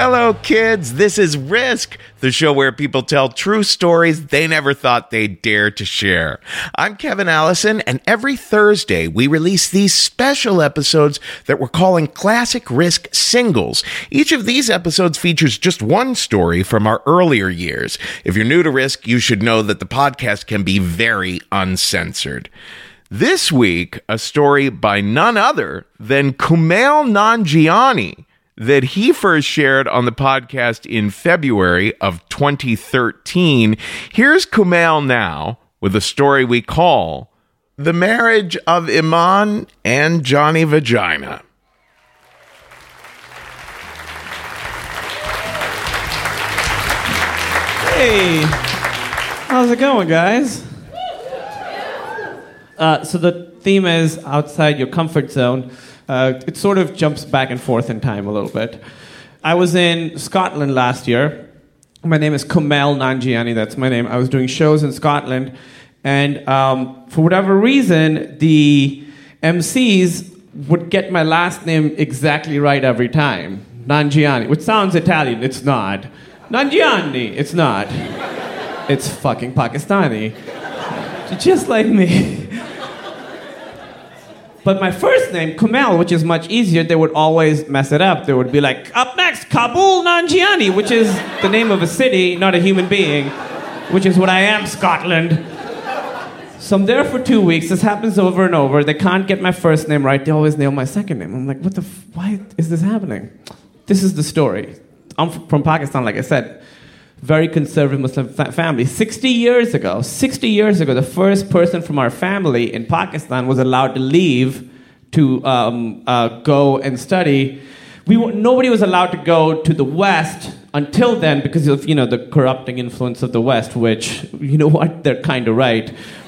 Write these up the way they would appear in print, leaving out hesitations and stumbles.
Hello, kids. This is Risk, the show where people tell true stories they never thought they'd dare to share. I'm Kevin Allison, and every Thursday we release these special episodes that we're calling Classic Risk Singles. Each of these episodes features just one story from our earlier years. If you're new to Risk, you should know that the podcast can be very uncensored. This week, a story by none other than Kumail Nanjiani that he first shared on the podcast in February of 2013. Here's Kumail now with a story we call The Marriage of Iman and Johnny Vagina. Hey, how's it going, guys? So the theme is outside your comfort zone. It sort of jumps back and forth in time a little bit. I was in Scotland last year. My name is Kumail Nanjiani, that's my name. I was doing shows in Scotland, and for whatever reason, the MCs would get my last name exactly right every time. Nanjiani, which sounds Italian. It's not. Nanjiani, it's not. It's fucking Pakistani. Just like me. But my first name, Kumail, which is much easier, they would always mess it up. They would be like, up next, Kabul Nanjiani, which is the name of a city, not a human being, which is what I am, Scotland. So I'm there for 2 weeks. This happens over and over. They can't get my first name right. They always nail my second name. I'm like, why is this happening? This is the story. I'm from Pakistan, like I said. Very conservative Muslim family. 60 years ago, the first person from our family in Pakistan was allowed to leave to go and study. Nobody was allowed to go to the West until then because of, the corrupting influence of the West, which, you know what, they're kind of right.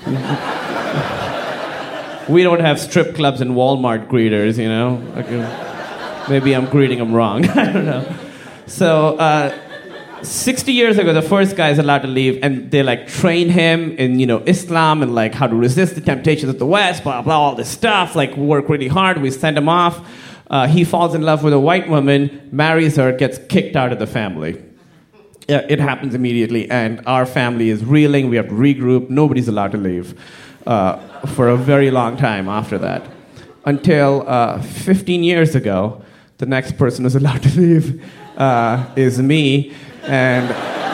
We don't have strip clubs and Walmart greeters, Maybe I'm greeting them wrong. I don't know. So, 60 years ago, the first guy is allowed to leave, and they train him in Islam and how to resist the temptations of the West, blah blah, all this stuff. Work really hard. We send him off. He falls in love with a white woman, marries her, gets kicked out of the family. Yeah, it happens immediately, and our family is reeling. We have to regroup. Nobody's allowed to leave for a very long time after that, until 15 years ago, the next person who's allowed to leave is me. And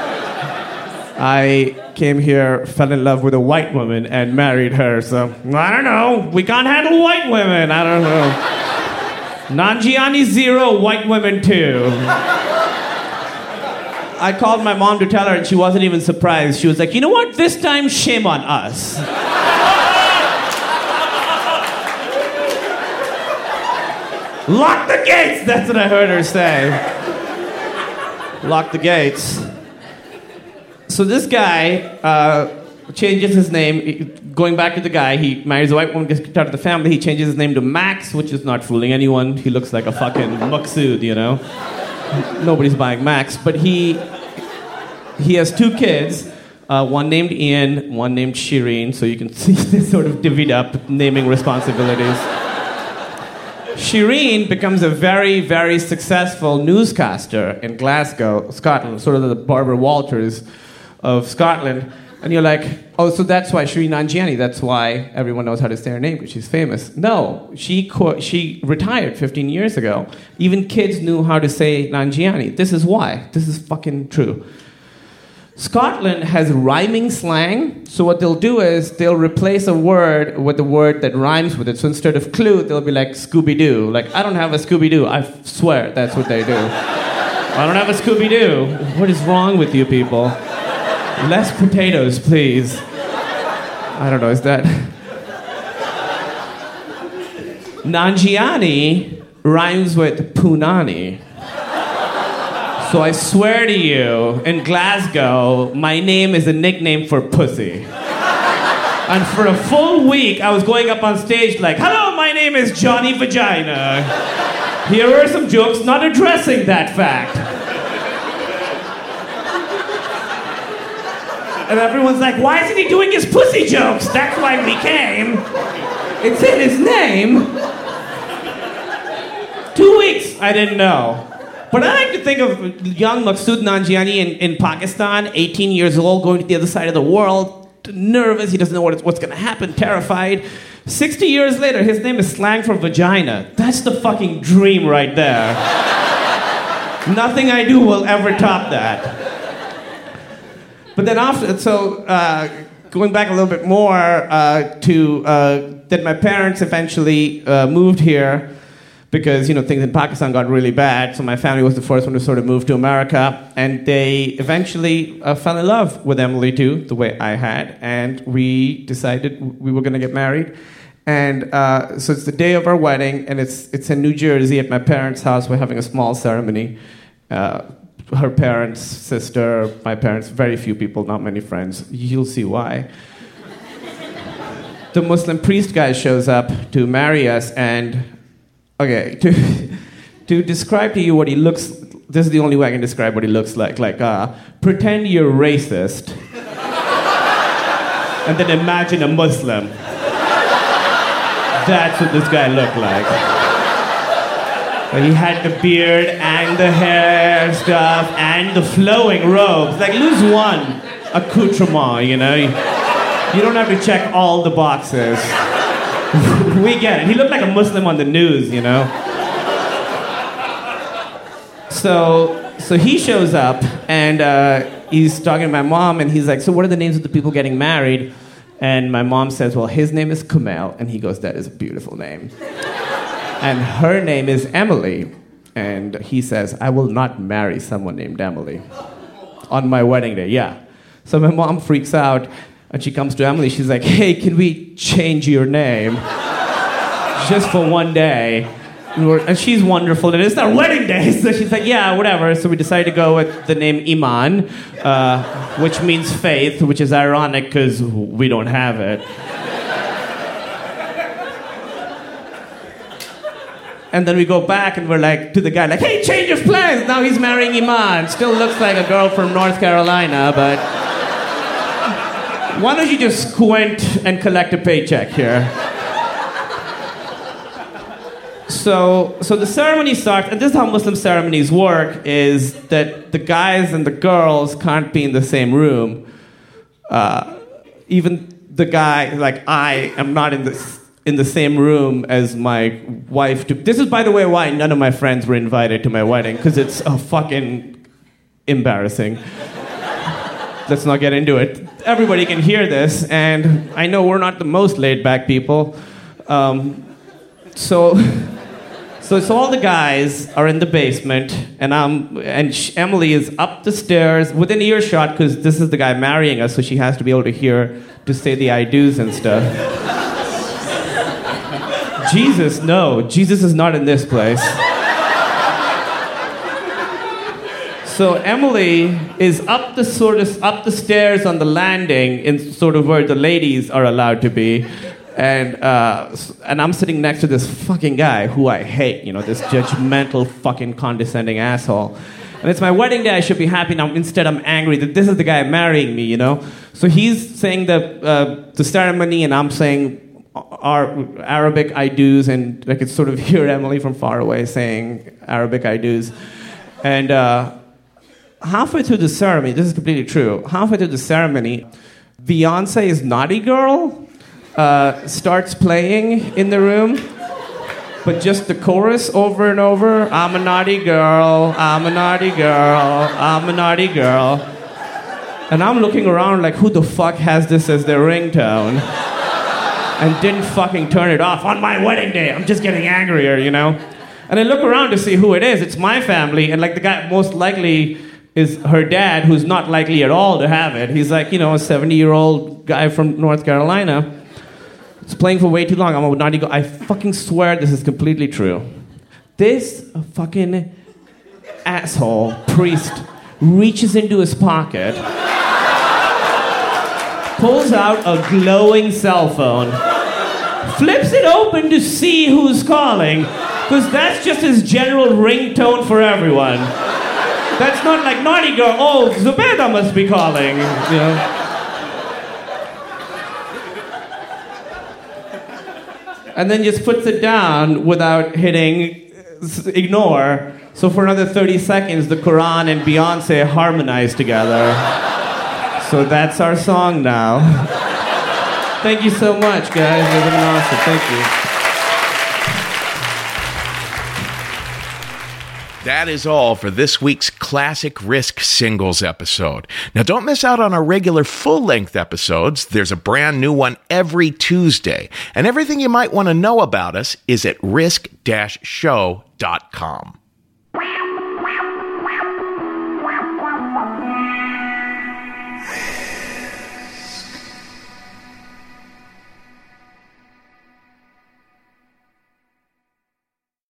I came here, fell in love with a white woman, and married her. So, I don't know. We can't handle white women. I don't know. Nanjiani 0, white women 2. I called my mom to tell her, and she wasn't even surprised. She was like, you know what? This time, shame on us. Lock the gates! That's what I heard her say. Lock the gates. So this guy changes his name. Going back to the guy, he marries a white woman, gets kicked out of the family. He changes his name to Max, which is not fooling anyone. He looks like a fucking Maqsood, Nobody's buying Max. But he has 2 kids, one named Ian, one named Shireen. So you can see they sort of divvied up naming responsibilities. Shireen becomes a very, very successful newscaster in Glasgow, Scotland, sort of the Barbara Walters of Scotland. And you're like, oh, so that's why Shireen Nanjiani, that's why everyone knows how to say her name, because she's famous. No, she retired 15 years ago. Even kids knew how to say Nanjiani. This is why. This is fucking true. Scotland has rhyming slang, so what they'll do is they'll replace a word with a word that rhymes with it. So instead of clue, they'll be like Scooby-Doo. I don't have a Scooby-Doo. I swear that's what they do. I don't have a Scooby-Doo. What is wrong with you people? Less potatoes, please. I don't know, is that... Nanjiani rhymes with Punani. So I swear to you, in Glasgow, my name is a nickname for pussy. And for a full week, I was going up on stage hello, my name is Johnny Vagina. Here are some jokes not addressing that fact. And everyone's like, why isn't he doing his pussy jokes? That's why we came. It's in his name. 2 weeks, I didn't know. But I like to think of young Maqsood Nanjiani in Pakistan, 18 years old, going to the other side of the world, nervous, he doesn't know what's going to happen, terrified. 60 years later, his name is slang for vagina. That's the fucking dream right there. Nothing I do will ever top that. But then going back a little bit more that my parents eventually moved here because, things in Pakistan got really bad. So my family was the first one to sort of move to America. And they eventually fell in love with Emily, too, the way I had. And we decided we were going to get married. And so it's the day of our wedding, and it's in New Jersey at my parents' house. We're having a small ceremony. Her parents, sister, my parents, very few people, not many friends. You'll see why. The Muslim priest guy shows up to marry us, and okay, to describe to you what he looks, this is the only way I can describe what he looks like. Pretend you're racist, and then imagine a Muslim. That's what this guy looked like. He had the beard and the hair stuff and the flowing robes. Like, lose one accoutrement, You don't have to check all the boxes. We get it. He looked like a Muslim on the news, So he shows up, and he's talking to my mom, and he's like, so what are the names of the people getting married? And my mom says, well, his name is Kumail. And he goes, that is a beautiful name. And her name is Emily. And he says, I will not marry someone named Emily on my wedding day. Yeah. So my mom freaks out, and she comes to Emily. She's like, hey, can we change your name? Just for one day. And she's wonderful. And it's our wedding day. So she's like, yeah, whatever. So we decided to go with the name Iman, which means faith, which is ironic because we don't have it. And then we go back and we're like, to the guy, like, hey, change of plans. Now he's marrying Iman. Still looks like a girl from North Carolina, but why don't you just squint and collect a paycheck here? So the ceremony starts, and this is how Muslim ceremonies work, is that the guys and the girls can't be in the same room. Even the guy, like I am not in the same room as my wife. This is, by the way, why none of my friends were invited to my wedding, because it's fucking embarrassing. Let's not get into it. Everybody can hear this, and I know we're not the most laid-back people. So all the guys are in the basement, and Emily is up the stairs within earshot, because this is the guy marrying us, so she has to be able to hear to say the I do's and stuff. Jesus, no. Jesus is not in this place. So Emily is up the stairs on the landing, in sort of where the ladies are allowed to be. And I'm sitting next to this fucking guy who I hate, this judgmental, fucking condescending asshole. And it's my wedding day, I should be happy. Now instead I'm angry that this is the guy marrying me, So he's saying the ceremony, and I'm saying our Arabic I do's, and I could sort of hear Emily from far away saying Arabic I do's. And halfway through the ceremony, this is completely true, halfway through the ceremony, Beyonce's Naughty Girl starts playing in the room, but just the chorus over and over. I'm a naughty girl, I'm a naughty girl, I'm a naughty girl. And I'm looking around like, who the fuck has this as their ringtone? And didn't fucking turn it off on my wedding day. I'm just getting angrier, And I look around to see who it is. It's my family, and like the guy most likely is her dad, who's not likely at all to have it. He's like, a 70-year-old guy from North Carolina. It's playing for way too long. I'm a naughty girl. I fucking swear this is completely true. This fucking asshole priest reaches into his pocket, pulls out a glowing cell phone, flips it open to see who's calling, because that's just his general ringtone for everyone. That's not like naughty girl. Oh, Zubeda must be calling. And then just puts it down without hitting ignore. So for another 30 seconds, the Quran and Beyonce harmonize together. So that's our song now. Thank you so much, guys. You've been awesome. Thank you. That is all for this week's Classic Risk Singles episode. Now, don't miss out on our regular full-length episodes. There's a brand new one every Tuesday. And everything you might want to know about us is at risk-show.com.